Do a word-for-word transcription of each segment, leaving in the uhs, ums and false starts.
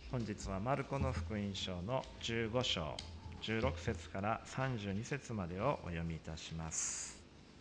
本日はマルコの福音書のじゅうご章じゅうろく節からさんじゅうに節までをお読みいたします。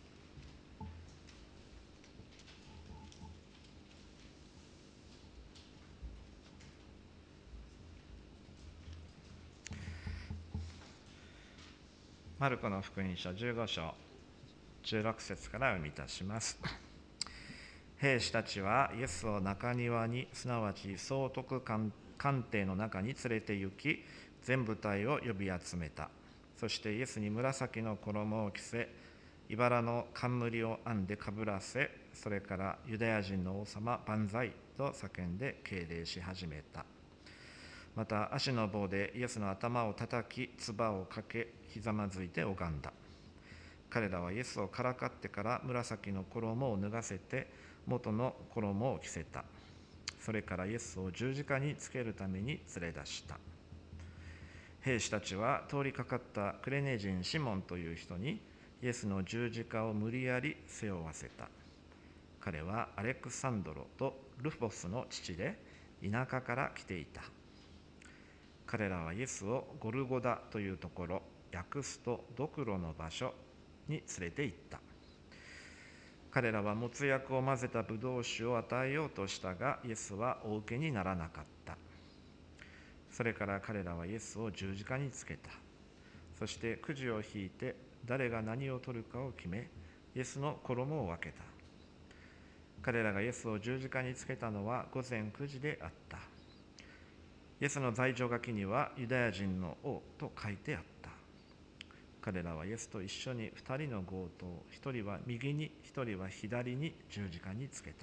マルコの福音書じゅうご章じゅうろく節からお読みいたします。兵士たちはイエスを中庭に、すなわち総督官邸の中に連れて行き、全部隊を呼び集めた。そしてイエスに紫の衣を着せ、茨の冠を編んでかぶらせ、それからユダヤ人の王様万歳と叫んで敬礼し始めた。また足の棒でイエスの頭を叩き、唾をかけ、ひざまずいて拝んだ。彼らはイエスをからかってから紫の衣を脱がせて元の衣を着せた。それからイエスを十字架につけるために連れ出した。兵士たちは通りかかったクレネ人シモンという人にイエスの十字架を無理やり背負わせた。彼はアレクサンドロとルフォスの父で、田舎から来ていた。彼らはイエスをゴルゴダというところ、訳すとドクロの場所に連れて行った。彼らはもつ薬を混ぜたブドウ酒を与えようとしたが、イエスはお受けにならなかった。それから彼らはイエスを十字架につけた。そしてくじを引いて誰が何を取るかを決め、イエスの衣を分けた。彼らがイエスを十字架につけたのは午前くじであった。イエスの罪状書きにはユダヤ人の王と書いてあった。彼らはイエスと一緒に二人の強盗、一人は右に一人は左に十字架につけた。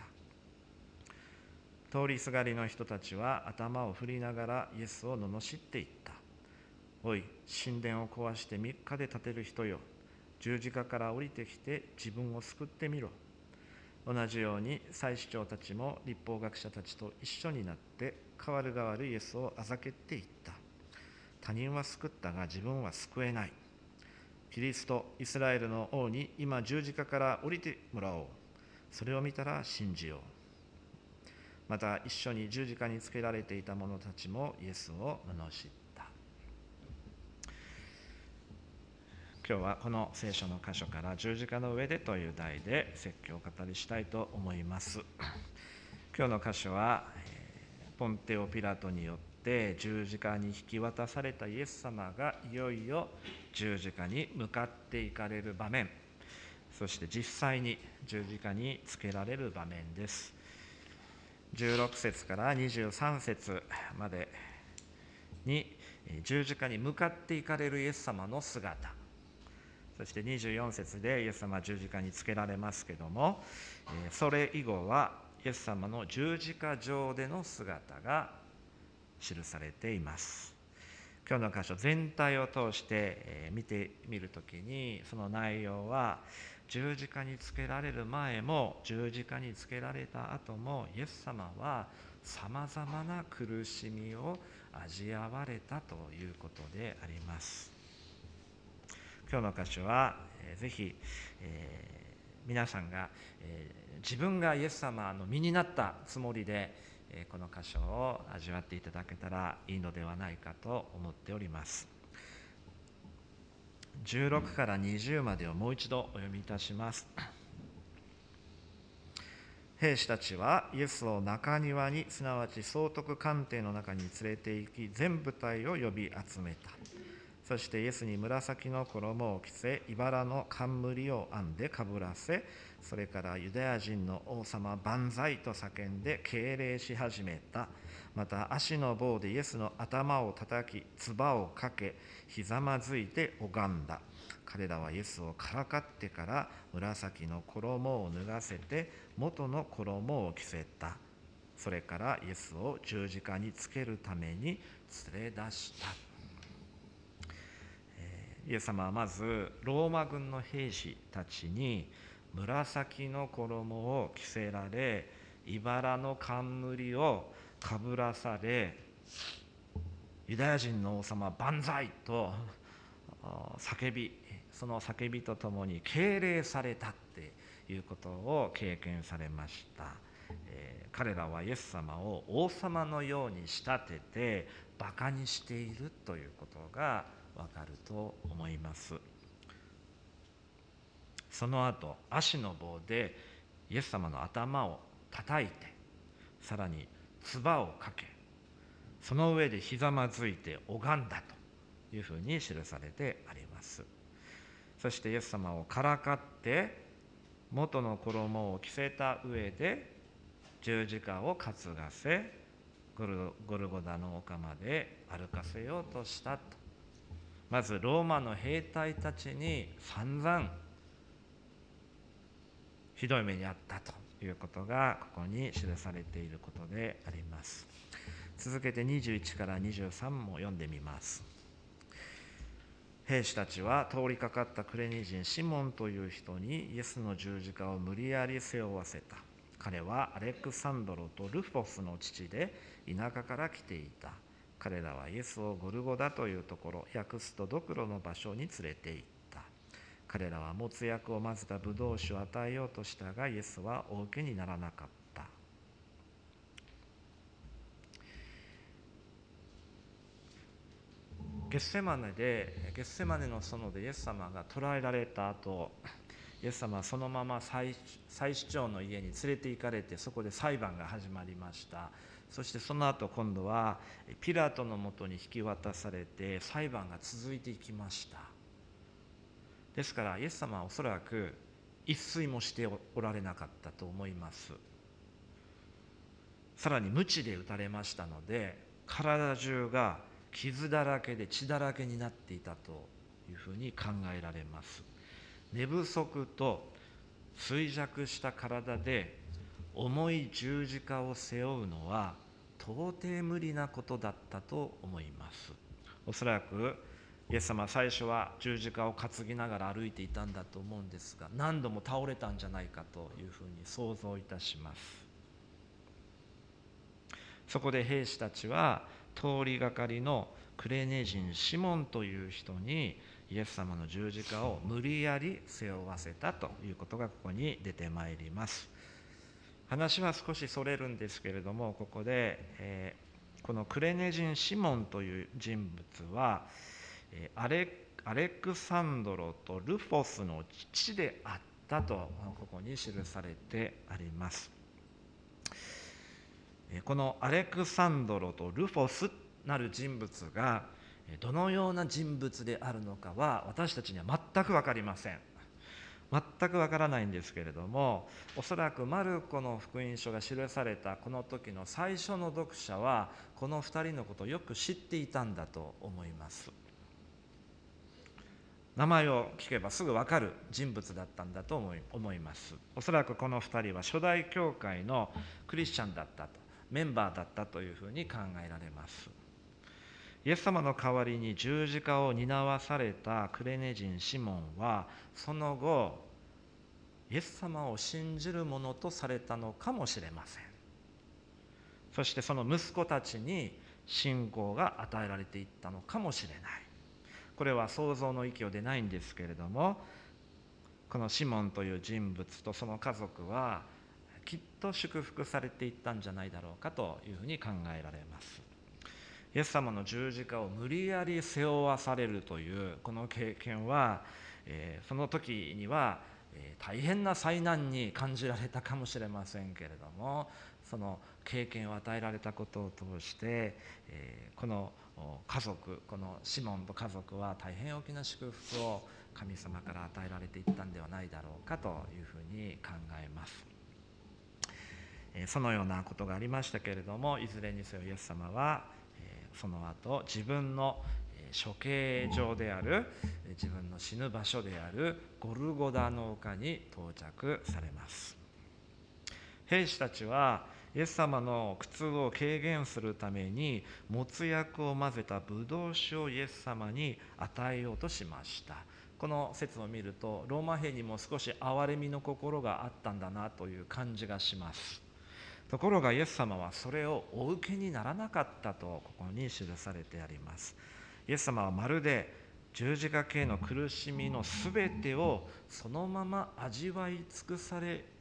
通りすがりの人たちは頭を振りながらイエスを罵っていった。おい、神殿を壊して三日で建てる人よ、十字架から降りてきて自分を救ってみろ。同じように祭司長たちも律法学者たちと一緒になって代わる代わるイエスをあざけっていった。他人は救ったが自分は救えない。キリスト、イスラエルの王に今十字架から降りてもらおう。それを見たら信じよう。また一緒に十字架につけられていた者たちもイエスを罵った。今日はこの聖書の箇所から十字架の上でという題で説教を語りしたいと思います。今日の箇所はポンテオ・ピラトによって十字架に引き渡されたイエス様がいよいよ十字架に向かっていかれる場面、そして実際に十字架につけられる場面です。じゅうろく節からにじゅうさん節までに十字架に向かっていかれるイエス様の姿、そしてにじゅうよん節でイエス様は十字架につけられますけども、それ以後はイエス様の十字架上での姿が記されています。今日の箇所全体を通して見てみるときに、その内容は十字架につけられる前も十字架につけられた後もイエス様はさまざまな苦しみを味わわれたということであります。今日の箇所はぜひ、えー、皆さんが、えー、自分がイエス様の身になったつもりで、えー、この箇所を味わっていただけたらいいのではないかと思っております。じゅうろくからにじゅうまでをもう一度お読みいたします。兵士たちはイエスを中庭に、すなわち総督官邸の中に連れて行き、全部隊を呼び集めた。そしてイエスに紫の衣を着せ、茨の冠を編んでかぶらせ、それからユダヤ人の王様万歳と叫んで敬礼し始めた。また足の棒でイエスの頭を叩き、唾をかけ、ひざまずいて拝んだ。彼らはイエスをからかってから紫の衣を脱がせて元の衣を着せた。それからイエスを十字架につけるために連れ出した。イエス様はまずローマ軍の兵士たちに紫の衣を着せられ、茨の冠をかぶらされ、ユダヤ人の王様万歳と叫び、その叫びとともに敬礼されたっていうことを経験されました。 えー彼らはイエス様を王様のように仕立ててバカにしているということがわかると思います。その後、足の棒でイエス様の頭を叩いて、さらに唾をかけ、その上でひざまずいて拝んだというふうに記されてあります。そしてイエス様をからかって元の衣を着せた上で十字架を担がせ、ゴルゴルゴダの丘まで歩かせようとしたと。まずローマの兵隊たちに散々ひどい目にあったということがここに記されていることであります。続けてにじゅういちからにじゅうさんも読んでみます。兵士たちは通りかかったクレニ人シモンという人にイエスの十字架を無理やり背負わせた。彼はアレクサンドロとルフォスの父で田舎から来ていた。彼らはイエスをゴルゴダというところ、訳すとドクロの場所に連れて行った。彼らは没薬を混ぜたブドウ酒を与えようとしたが、イエスはお受けにならなかった。ゲッセマネでゲッセマネの園でイエス様が捕らえられた後、イエス様はそのまま 祭, 祭司長の家に連れて行かれて、そこで裁判が始まりました。そしてその後今度はピラトのもとに引き渡されて裁判が続いていきました。ですからイエス様はおそらく一睡もしておられなかったと思います。さらに鞭で打たれましたので、体中が傷だらけで血だらけになっていたというふうに考えられます。寝不足と衰弱した体で重い十字架を背負うのは到底無理なことだったと思います。おそらくイエス様は最初は十字架を担ぎながら歩いていたんだと思うんですが、何度も倒れたんじゃないかというふうに想像いたします。そこで兵士たちは通りがかりのクレネ人シモンという人にイエス様の十字架を無理やり背負わせたということがここに出てまいります。話は少しそれるんですけれども、ここで、えー、このクレネ人シモンという人物はアレ、アレクサンドロとルフォスの父であったとここに記されてあります。このアレクサンドロとルフォスなる人物がどのような人物であるのかは私たちには全く分かりません。全く分からないんですけれども、おそらくマルコの福音書が記されたこの時の最初の読者はこのふたりのことをよく知っていたんだと思います。名前を聞けばすぐ分かる人物だったんだと思います。おそらくこのふたりは初代教会のクリスチャンだったと、メンバーだったというふうに考えられます。イエス様の代わりに十字架を担わされたクレネ人シモンはその後イエス様を信じる者とされたのかもしれません。そしてその息子たちに信仰が与えられていったのかもしれない。これは想像の域を出ないんですけれども、このシモンという人物とその家族はきっと祝福されていったんじゃないだろうかというふうに考えられます。イエス様の十字架を無理やり背負わされるというこの経験は、えー、その時には、えー、大変な災難に感じられたかもしれませんけれども、その経験を与えられたことを通して、えー、この家族、このシモンと家族は大変大きな祝福を神様から与えられていったんではないだろうかというふうに考えます。そのようなことがありましたけれども、いずれにせよイエス様はその後自分の処刑場である、自分の死ぬ場所であるゴルゴダの丘に到着されます。兵士たちはイエス様の苦痛を軽減するために没薬を混ぜたブドウ酒をイエス様に与えようとしました。この説を見るとローマ兵にも少し憐れみの心があったんだなという感じがします。ところがイエス様はそれをお受けにならなかったとここに記されてあります。イエス様はまるで十字架系の苦しみのすべてをそのまま味わい尽くされ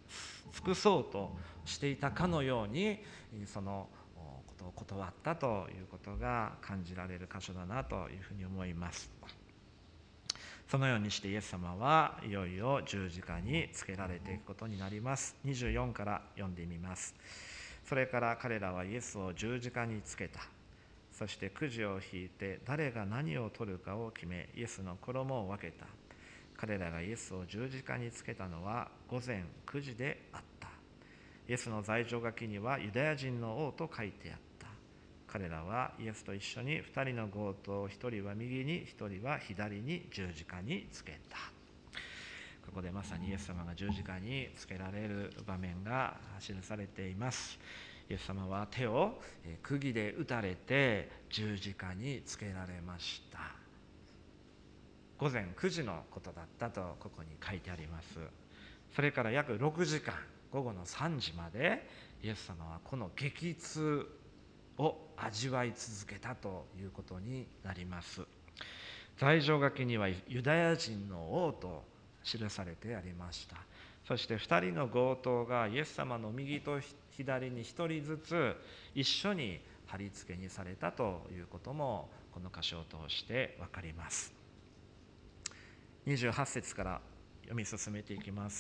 尽くそうとしていたかのように、そのことを断ったということが感じられる箇所だなというふうに思います。そのようにしてイエス様はいよいよ十字架につけられていくことになります。にじゅうよんから読んでみます。それから彼らはイエスを十字架につけた。そしてくじを引いて誰が何を取るかを決め、イエスの衣を分けた。彼らがイエスを十字架につけたのは午前くじであった。イエスの罪状書きにはユダヤ人の王と書いてあった。彼らはイエスと一緒にふたりの強盗をひとりは右にひとりは左に十字架につけた。ここでまさにイエス様が十字架につけられる場面が記されています。イエス様は手を釘で打たれて十字架につけられました。午前くじのことだったとここに書いてあります。それから約ろくじかん、午後のさんじまでイエス様はこの激痛を味わい続けたということになります。罪状書きにはユダヤ人の王と記されてありました。そしてふたりの強盗がイエス様の右と左にひとりずつ一緒に貼り付けにされたということもこの箇所を通して分かります。にじゅうはち節から読み進めていきます。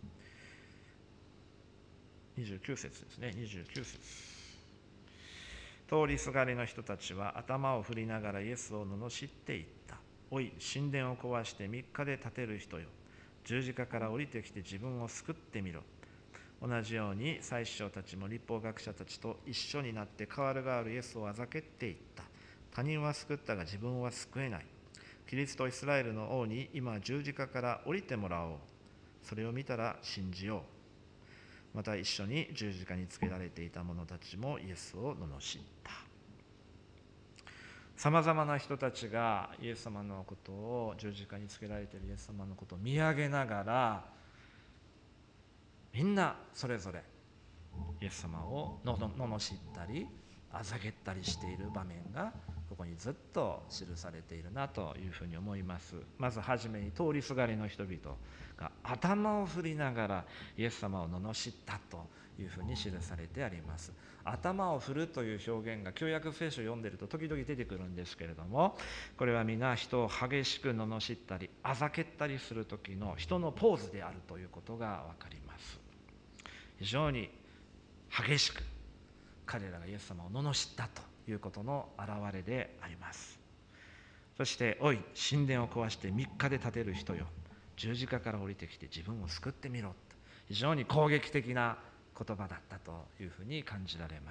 にじゅうきゅう節ですね。にじゅうきゅう節。通りすがりの人たちは頭を振りながらイエスを罵っていった。おい、神殿を壊してみっかで建てる人よ。十字架から降りてきて自分を救ってみろ。同じように祭司長たちも律法学者たちと一緒になって代わる代わるイエスをあざけっていった。他人は救ったが自分は救えない。キリストイスラエルの王に今十字架から降りてもらおう。それを見たら信じよう。また一緒に十字架につけられていた者たちもイエスを罵った。さまざまな人たちがイエス様のことを、十字架につけられているイエス様のことを見上げながら、みんなそれぞれイエス様をのの罵ったりあざけったりしている場面がここにずっと記されているなというふうに思います。まずはじめに通りすがりの人々が頭を振りながらイエス様を罵ったというふうに記されてあります。頭を振るという表現が旧約聖書を読んでいると時々出てくるんですけれども、これは皆人を激しく罵ったりあざけったりする時の人のポーズであるということが分かります。非常に激しく彼らがイエス様を罵ったということの表れであります。そしておい、神殿を壊してみっかで建てる人よ、十字架から降りてきて自分を救ってみろと、非常に攻撃的な言葉だったというふうに感じられます。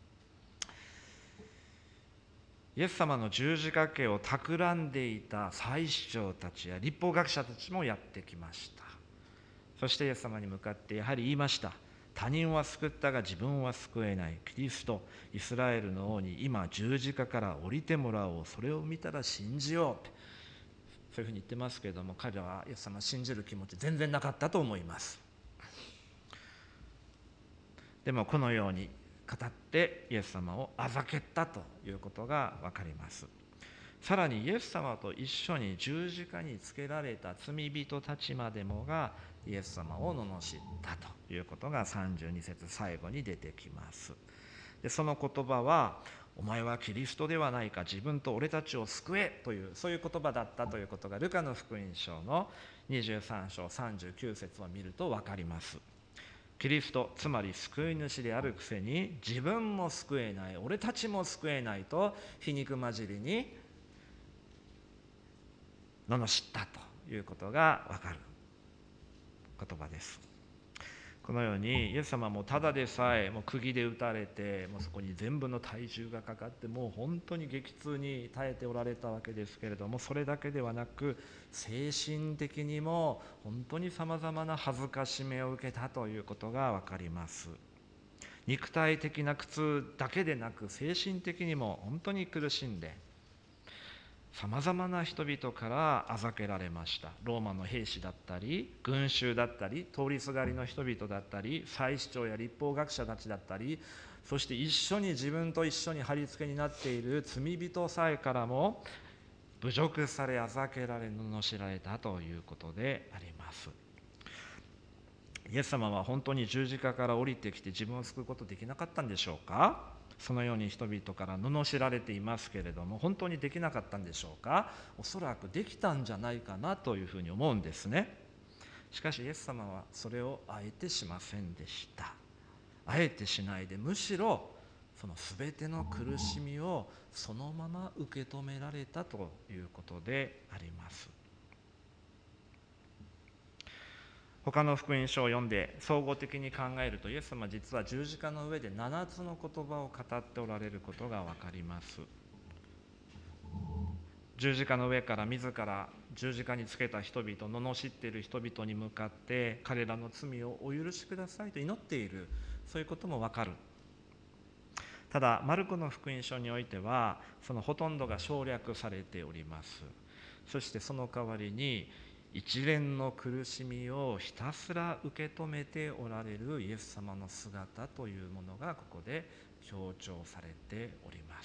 イエス様の十字架刑を企んでいた祭司長たちや律法学者たちもやってきました。そしてイエス様に向かってやはり言いました。他人は救ったが自分は救えない。キリストイスラエルの王に今十字架から降りてもらおう。それを見たら信じよう。そういうふうに言ってますけれども、彼らはイエス様を信じる気持ち全然なかったと思います。でもこのように語ってイエス様をあざけったということが分かります。さらにイエス様と一緒に十字架につけられた罪人たちまでもがイエス様を罵ったということがさんじゅうに節最後に出てきます。でその言葉は、お前はキリストではないか、自分と俺たちを救えという、そういう言葉だったということがルカの福音書のにじゅうさん章さんじゅうきゅう節を見ると分かります。キリスト、つまり救い主であるくせに自分も救えない、俺たちも救えないと皮肉交じりに罵ったということが分かる言葉です。このようにイエス様もただでさえもう釘で打たれて、もうそこに全部の体重がかかって、もう本当に激痛に耐えておられたわけですけれども、それだけではなく精神的にも本当にさまざまな恥ずかしめを受けたということが分かります。肉体的な苦痛だけでなく精神的にも本当に苦しんで、さまざまな人々からあざけられました。ローマの兵士だったり、群衆だったり、通りすがりの人々だったり、祭司長や律法学者たちだったり、そして一緒に自分と一緒に貼り付けになっている罪人さえからも侮辱され、あざけられ、罵られたということであります。 イエス様は本当に十字架から降りてきて自分を救うことできなかったんでしょうか。そのように人々から罵られていますけれども、本当にできなかったんでしょうか。おそらくできたんじゃないかなというふうに思うんですね。しかしイエス様はそれをあえてしませんでした。あえてしないで、むしろその全ての苦しみをそのまま受け止められたということであります。他の福音書を読んで総合的に考えると、イエス様は実は十字架の上でななつの言葉を語っておられることが分かります。十字架の上から自ら十字架につけた人々、罵っている人々に向かって彼らの罪をお許しくださいと祈っている、そういうことも分かる。ただマルコの福音書においてはそのほとんどが省略されております。そしてその代わりに一連の苦しみをひたすら受け止めておられるイエス様の姿というものがここで強調されております。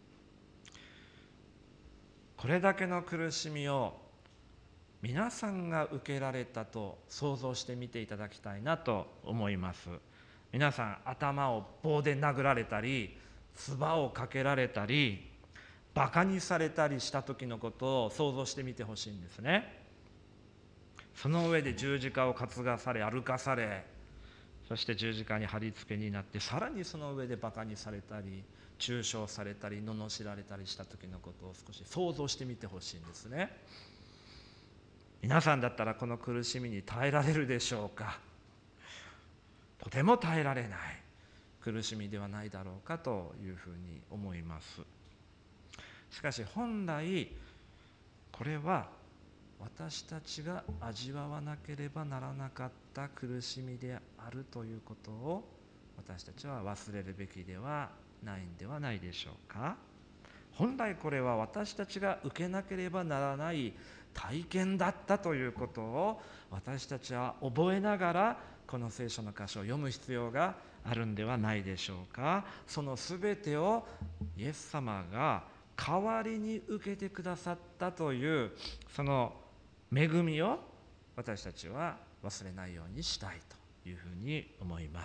これだけの苦しみを皆さんが受けられたと想像してみていただきたいなと思います。皆さん頭を棒で殴られたり、唾をかけられたり、バカにされたりした時のことを想像してみてほしいんですね。その上で十字架を担がされ、歩かされ、そして十字架に貼り付けになって、さらにその上でバカにされたり中傷されたり罵られたりした時のことを少し想像してみてほしいんですね。皆さんだったらこの苦しみに耐えられるでしょうか。とても耐えられない苦しみではないだろうかというふうに思います。しかし本来これは私たちが味わわなければならなかった苦しみであるということを私たちは忘れるべきではないんではないでしょうか。本来これは私たちが受けなければならない体験だったということを私たちは覚えながらこの聖書の箇所を読む必要があるんではないでしょうか。そのすべてをイエス様が代わりに受けてくださったというその恵みを私たちは忘れないようにしたいというふうに思います。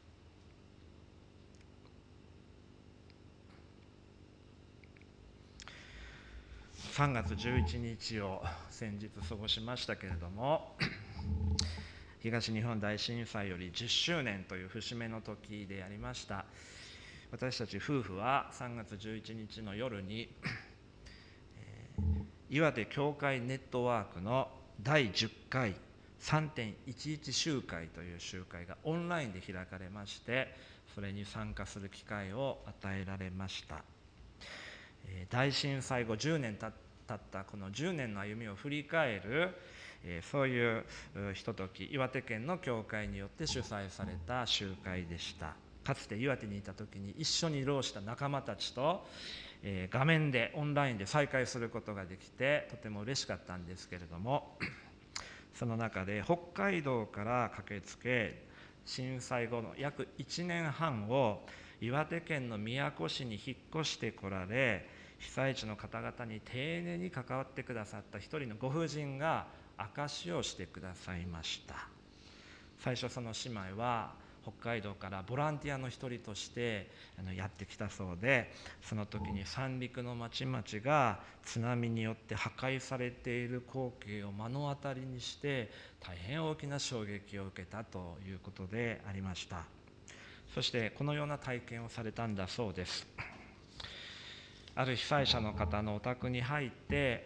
さんがつじゅういちにちを先日過ごしましたけれども、東日本大震災よりじゅっしゅうねんという節目の時でありました。私たち夫婦はさんがつじゅういちにちの夜に、えー、岩手教会ネットワークのだいじゅっかい さんてんいちいち 集会という集会がオンラインで開かれまして、それに参加する機会を与えられました。えー、大震災後じゅうねんたったこのじゅうねんの歩みを振り返る、えー、そういうひととき、岩手県の教会によって主催された集会でした。かつて岩手にいた時に一緒に労した仲間たちと、えー、画面でオンラインで再会することができてとても嬉しかったんですけれども、その中で北海道から駆けつけ、震災後の約いちねんはんを岩手県の宮古市に引っ越してこられ、被災地の方々に丁寧に関わってくださった一人のご婦人が証しをしてくださいました。最初その姉妹は北海道からボランティアの一人としてやってきたそうで、その時に三陸の町々が津波によって破壊されている光景を目の当たりにして大変大きな衝撃を受けたということでありました。そしてこのような体験をされたんだそうです。ある被災者の方のお宅に入って、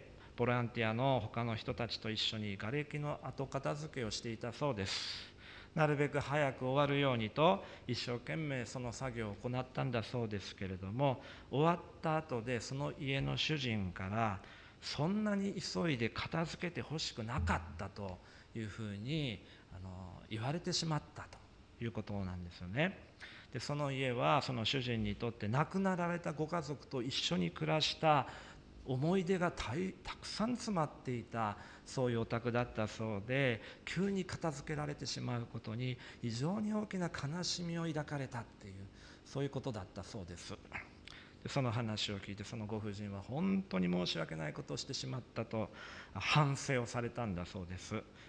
ボランティアの他の人たちと一緒に瓦礫の後片付けをしていたそうです。なるべく早く終わるようにと一生懸命その作業を行ったんだそうですけれども、終わった後でその家の主人からそんなに急いで片付けてほしくなかったというふうにあの言われてしまったということなんですよね。でその家はその主人にとって亡くなられたご家族と一緒に暮らした思い出が た, たくさん詰まっていた、そういうお宅だったそうで、急に片付けられてしまうことに非常に大きな悲しみを抱かれたっていう、そういうことだったそうです。でその話を聞いて、そのご婦人は本当に申し訳ないことをしてしまったと反省をされたんだそうです。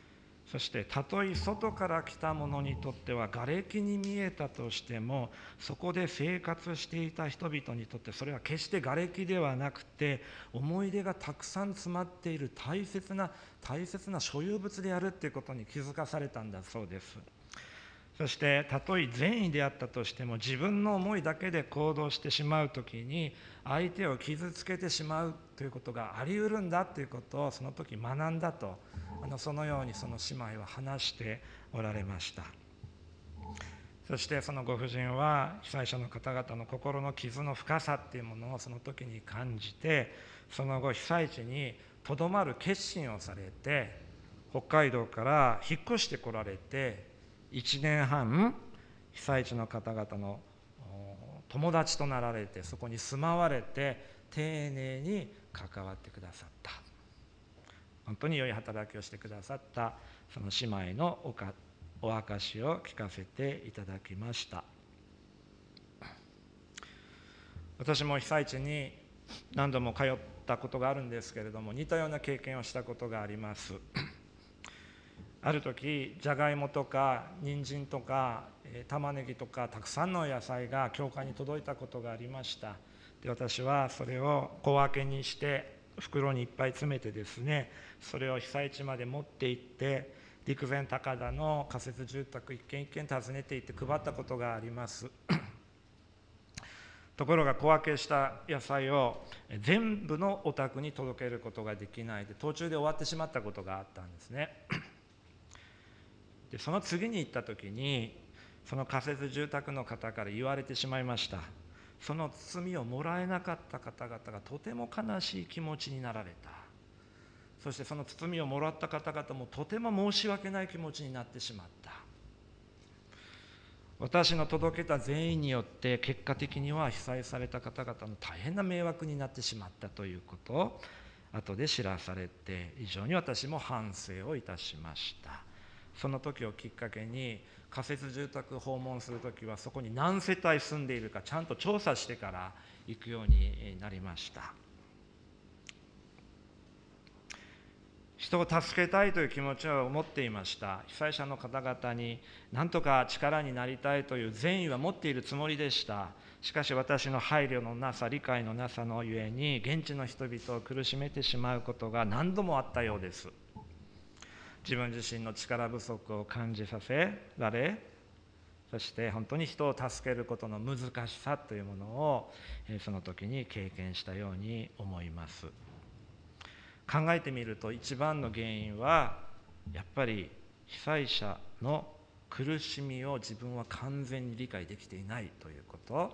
そしてたとえ外から来た者にとっては瓦礫に見えたとしても、そこで生活していた人々にとってそれは決して瓦礫ではなくて、思い出がたくさん詰まっている大切な大切な所有物であるということに気づかされたんだそうです。そしてたとえ善意であったとしても、自分の思いだけで行動してしまうときに相手を傷つけてしまうということがあり得るんだということをその時学んだと、あのそのようにその姉妹は話しておられました。そしてそのご婦人は被災者の方々の心の傷の深さっていうものをその時に感じて、その後被災地にとどまる決心をされて、北海道から引っ越してこられていちねんはん被災地の方々の友達となられて、そこに住まわれて丁寧に関わってくださった。本当に良い働きをしてくださったその姉妹のおかお証を聞かせていただきました。私も被災地に何度も通ったことがあるんですけれども、似たような経験をしたことがあります。ある時じゃがいもとか人参とか玉ねぎとかたくさんの野菜が教会に届いたことがありました。で、私はそれを小分けにして袋にいっぱい詰めてですね、それを被災地まで持って行って陸前高田の仮設住宅一軒一軒訪ねて行って配ったことがあります。ところが小分けした野菜を全部のお宅に届けることができないで、途中で終わってしまったことがあったんですね。で、その次に行った時にその仮設住宅の方から言われてしまいました。その包みをもらえなかった方々がとても悲しい気持ちになられた。そしてその包みをもらった方々もとても申し訳ない気持ちになってしまった。私の届けた善意によって結果的には被災された方々の大変な迷惑になってしまったということを後で知らされて、非常に私も反省をいたしました。その時をきっかけに仮設住宅訪問するときはそこに何世帯住んでいるかちゃんと調査してから行くようになりました。人を助けたいという気持ちを持っていました。被災者の方々に何とか力になりたいという善意は持っているつもりでした。しかし私の配慮のなさ、理解のなさのゆえに現地の人々を苦しめてしまうことが何度もあったようです。自分自身の力不足を感じさせられ、そして本当に人を助けることの難しさというものをその時に経験したように思います。考えてみると一番の原因はやっぱり被災者の苦しみを自分は完全に理解できていないということ、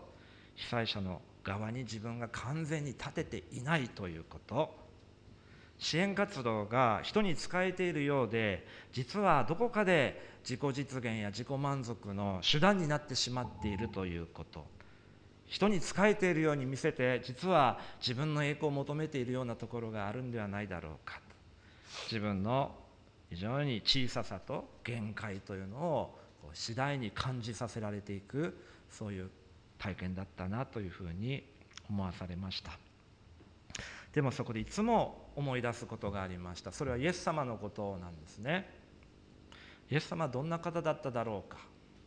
被災者の側に自分が完全に立てていないということ、支援活動が人に使えているようで実はどこかで自己実現や自己満足の手段になってしまっているということ、人に仕えているように見せて実は自分の栄光を求めているようなところがあるんではないだろうかと、自分の非常に小ささと限界というのを次第に感じさせられていく、そういう体験だったなというふうに思わされました。でもそこでいつも思い出すことがありました。それはイエス様のことなんですね。イエス様はどんな方だっただろうか。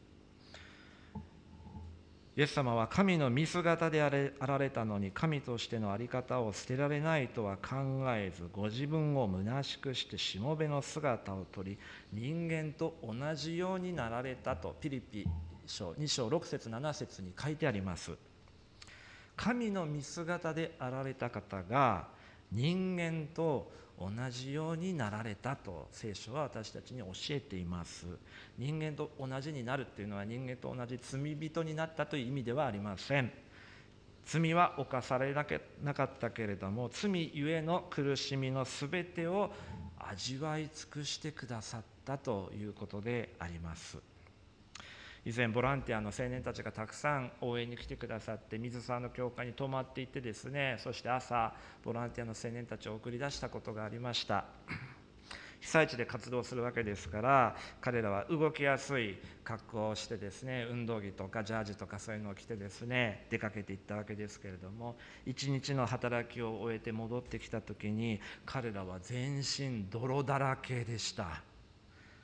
イエス様は神の見姿であられたのに、神としての在り方を捨てられないとは考えず、ご自分を虚しくしてしもべの姿をとり、人間と同じようになられたとピリピ書に章ろく節なな節に書いてあります。神の見姿であられた方が人間と同じようになられたと聖書は私たちに教えています。人間と同じになるっていうのは人間と同じ罪人になったという意味ではありません。罪は犯されなかったけれども、罪ゆえの苦しみのすべてを味わい尽くしてくださったということであります。以前ボランティアの青年たちがたくさん応援に来てくださって、水沢の教会に泊まっていってですね、そして朝ボランティアの青年たちを送り出したことがありました。被災地で活動するわけですから、彼らは動きやすい格好をしてですね、運動着とかジャージとかそういうのを着てですね、出かけていったわけですけれども、一日の働きを終えて戻ってきた時に彼らは全身泥だらけでした。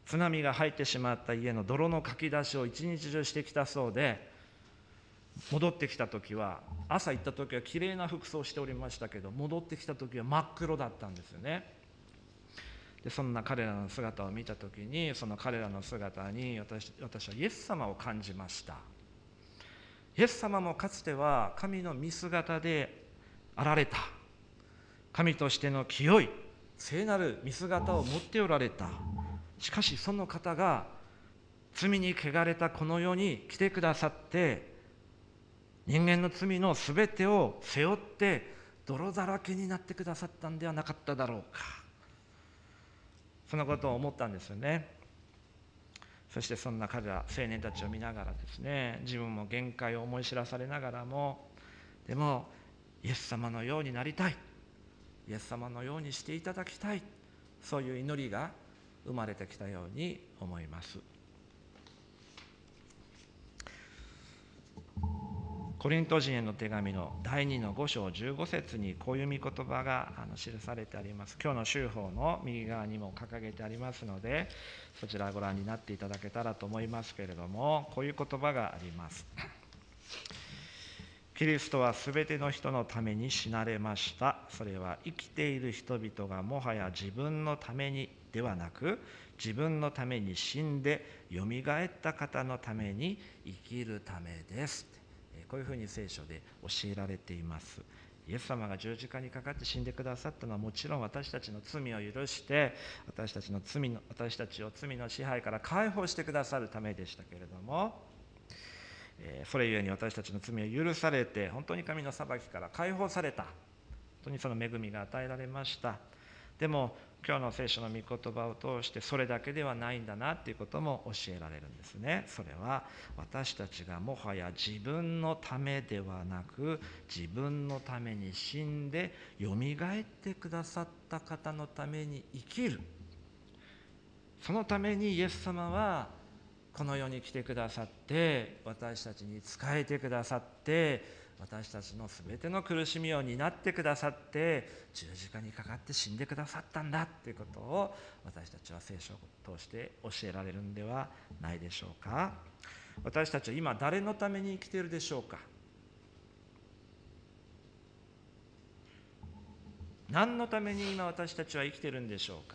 津波が入ってしまった家の泥のかき出しを一日中してきたそうで、戻ってきた時は、朝行った時はきれいな服装をしておりましたけど、戻ってきた時は真っ黒だったんですよね。でそんな彼らの姿を見た時に、その彼らの姿に 私, 私はイエス様を感じました。イエス様もかつては神の御姿であられた、神としての清い聖なる御姿を持っておられた。しかしその方が罪に汚れたこの世に来てくださって、人間の罪のすべてを背負って泥だらけになってくださったんではなかっただろうか。そのことを思ったんですよね。そしてそんな彼ら青年たちを見ながらですね、自分も限界を思い知らされながらも、でもイエス様のようになりたい、イエス様のようにしていただきたい、そういう祈りが生まれてきたように思います。コリント人への手紙のだいにのご章じゅうご節にこういう御言葉があの記されてあります。今日の週報の右側にも掲げてありますので、そちらをご覧になっていただけたらと思いますけれども、こういう言葉があります。キリストはすべての人のために死なれました。それは生きている人々がもはや自分のためにではなく、自分のために死んでよみがえった方のために生きるためです。こういうふうに聖書で教えられています。イエス様が十字架にかかって死んでくださったのは、もちろん私たちの罪を許して、私たちの罪の私たちを罪の支配から解放してくださるためでしたけれども、それゆえに私たちの罪を許されて、本当に神の裁きから解放された、本当にその恵みが与えられました。でも今日の聖書の御言葉を通して、それだけではないんだなということも教えられるんですね。それは私たちがもはや自分のためではなく、自分のために死んでよみがえってくださった方のために生きる、そのためにイエス様はこの世に来てくださって、私たちに仕えてくださって、私たちのすべての苦しみを担ってくださって、十字架にかかって死んでくださったんだということを、私たちは聖書を通して教えられるんではないでしょうか。私たちは今誰のために生きているでしょうか。何のために今私たちは生きているんでしょうか。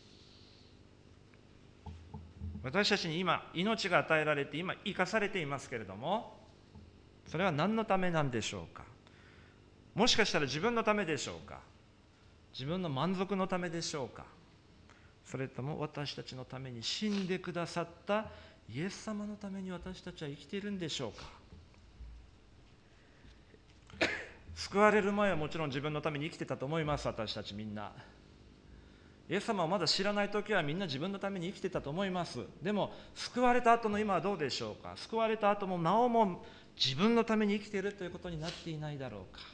私たちに今命が与えられて、今生かされていますけれども、それは何のためなんでしょうか。もしかしたら自分のためでしょうか。自分の満足のためでしょうか。それとも私たちのために死んでくださったイエス様のために私たちは生きているんでしょうか。救われる前はもちろん自分のために生きてたと思います。私たちみんなイエス様をまだ知らない時はみんな自分のために生きてたと思います。でも救われた後の今はどうでしょうか。救われた後もなおも自分のために生きているということになっていないだろうか。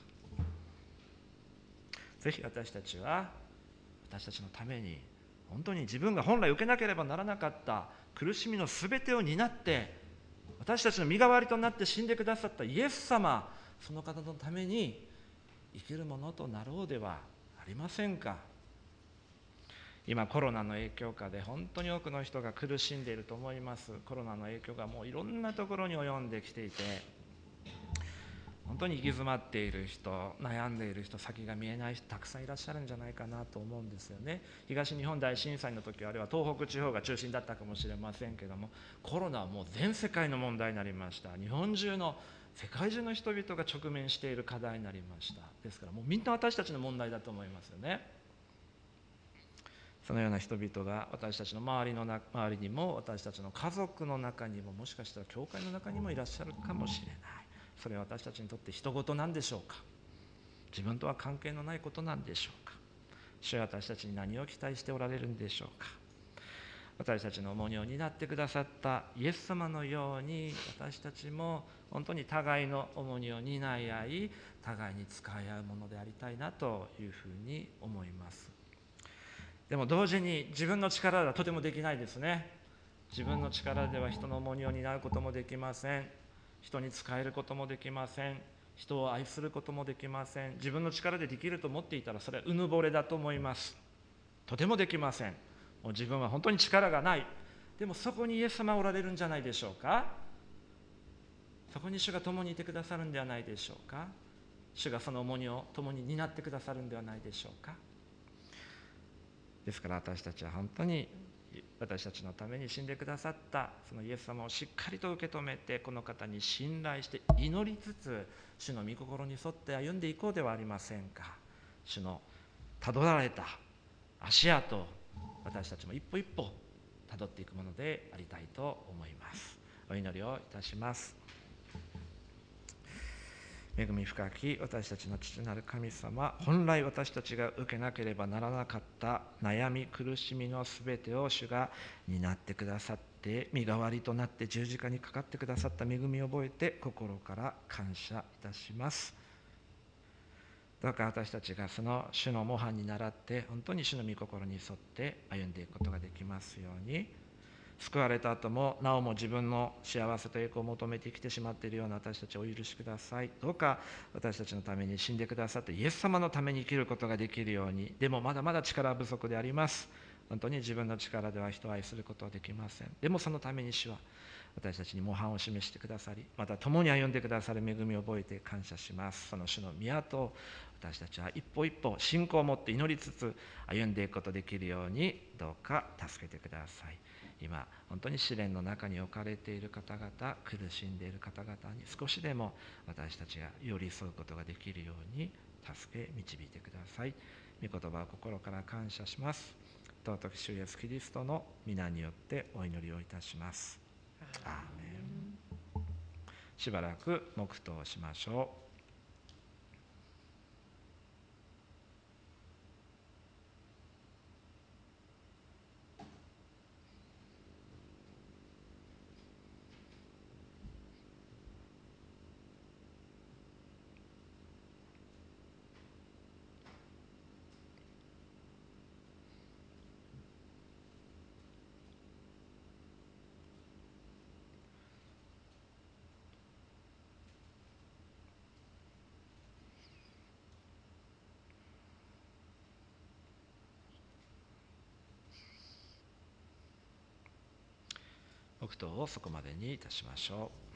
ぜひ私たちは私たちのために、本当に自分が本来受けなければならなかった苦しみのすべてを担って、私たちの身代わりとなって死んでくださったイエス様、その方のために生きるものとなろうではありませんか。今コロナの影響下で本当に多くの人が苦しんでいると思います。コロナの影響がもういろんなところに及んできていて、本当に行き詰まっている人、悩んでいる人、先が見えない人たくさんいらっしゃるんじゃないかなと思うんですよね。東日本大震災の時はあれは東北地方が中心だったかもしれませんけども、コロナはもう全世界の問題になりました。日本中の世界中の人々が直面している課題になりました。ですからもうみんな私たちの問題だと思いますよね。そのような人々が私たちの周りのな周りにも、私たちの家族の中にも、もしかしたら教会の中にもいらっしゃるかもしれない。それは私たちにとって人事なんでしょうか。自分とは関係のないことなんでしょうか。主は私たちに何を期待しておられるんでしょうか。私たちの重荷を担ってくださったイエス様のように、私たちも本当に互いの重荷を担い合い、互いに使い合うものでありたいなというふうに思います。でも同時に自分の力ではとてもできないですね。自分の力では人の重荷を担うこともできません。人に仕えることもできません。人を愛することもできません。自分の力でできると思っていたらそれはうぬぼれだと思います。とてもできません。 もう自分は本当に力がない。でもそこにイエス様はおられるんじゃないでしょうか。そこに主が共にいてくださるんではないでしょうか。主がその重荷を共に担ってくださるんではないでしょうか。ですから私たちは本当に私たちのために死んでくださったそのイエス様をしっかりと受け止めて、この方に信頼して祈りつつ、主の御心に沿って歩んでいこうではありませんか。主のたどられた足跡を私たちも一歩一歩たどっていくものでありたいと思います。お祈りをいたします。恵み深き私たちの父なる神様、本来私たちが受けなければならなかった悩み苦しみのすべてを主が担ってくださって、身代わりとなって十字架にかかってくださった恵みを覚えて心から感謝いたします。どうか私たちがその主の模範に倣って本当に主の御心に沿って歩んでいくことができますように。救われた後もなおも自分の幸せと栄光を求めて生きてしまっているような私たちをお許しください。どうか私たちのために死んでくださってイエス様のために生きることができるように。でもまだまだ力不足であります。本当に自分の力では人を愛することはできません。でもそのために主は私たちに模範を示してくださり、また共に歩んでくださる恵みを覚えて感謝します。その主の宮と私たちは一歩一歩信仰を持って祈りつつ歩んでいくことができるように、どうか助けてください。今本当に試練の中に置かれている方々、苦しんでいる方々に少しでも私たちが寄り添うことができるように助け導いてください。御言葉を心から感謝します。尊き主イエスキリストの皆によってお祈りをいたします。アーメン。しばらく黙祷しましょう。黙祷をそこまでにいたしましょう。